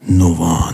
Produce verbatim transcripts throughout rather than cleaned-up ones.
نوان.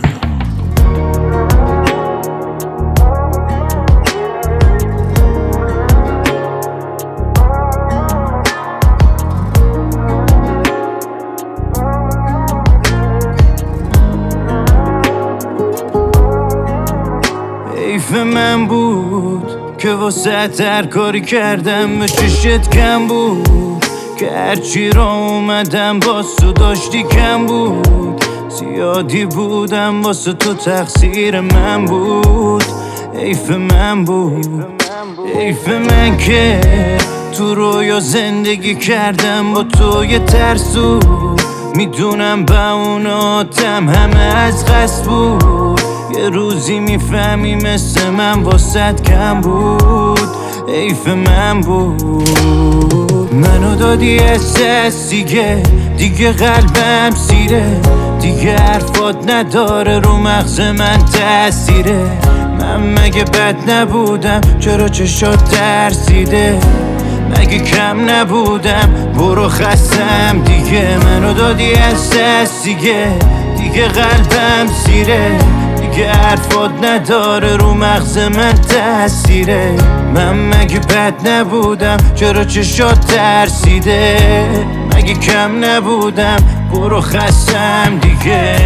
حیف من بود که واسه هر کاری کردم به چشت کم بود، که هرچی را اومدم باز تو داشتی کم بود. زیادی بودم واسه تو تقصیر من بود. حیف من بود، حیف من که تو رویا زندگی کردم با تو یه ترسو. میدونم با اوناتم همه از قصد بود. یه روزی میفهمی مثل من واسد کم بود. حیف من بود. منو دادی احساس دیگه، دیگه قلبم سیره، دیگه حرفات نداره رو مغز من تأثیره. من مگه بد نبودم؟ چرا چشات ترسیده؟ مگه کم نبودم؟ برو خستم دیگه. منو دادی احساس دیگه، دیگه قلبم سیره، دیگه حرفات نداره رو مغز من تأثیره. من مگه بد نبودم؟ چرا چشات ترسیده؟ مگه کم نبودم؟ برو خستم دیگه.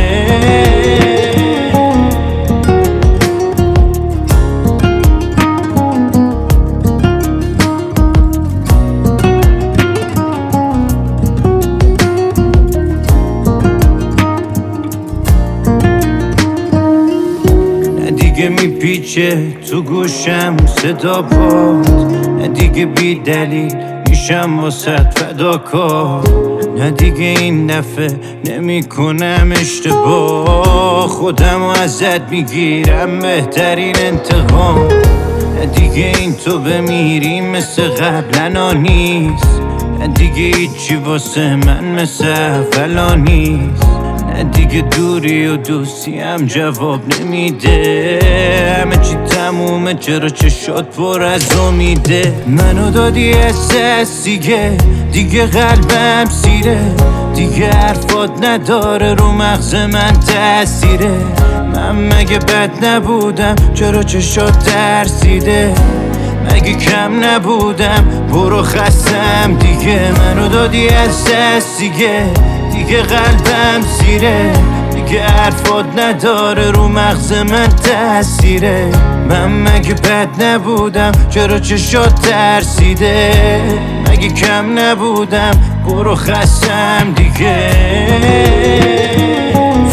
دیگه میپیچه تو گوشم صدا پات، نه دیگه بی دلیل میشم واسه فداکار. نه دیگه این دفعه نمی کنم اشتباه، خودم ازت میگیرم بهترین انتقام. نه دیگه این تو بمیری مثل قبلنا نیست، نه دیگه هیچی واسه من مثل اولا نیست. نه دیگه دوری و دوستی هم جواب نمیده، همه چی تمومه چرا چشات پر از امیده. منو دادی احساس دیگه، دیگه قلبم سیره، دیگه حرفات نداره رو مغز من تأثیره. من مگه بد نبودم؟ چرا چشات ترسیده؟ مگه کم نبودم؟ برو خستم دیگه. منو دادی احساس دیگه، دیگه قلبم سیره، دیگه حرفات نداره رو مغز من تأثیره. من مگه بد نبودم؟ چرا چشات ترسیده؟ مگه کم نبودم؟ برو خستم دیگه.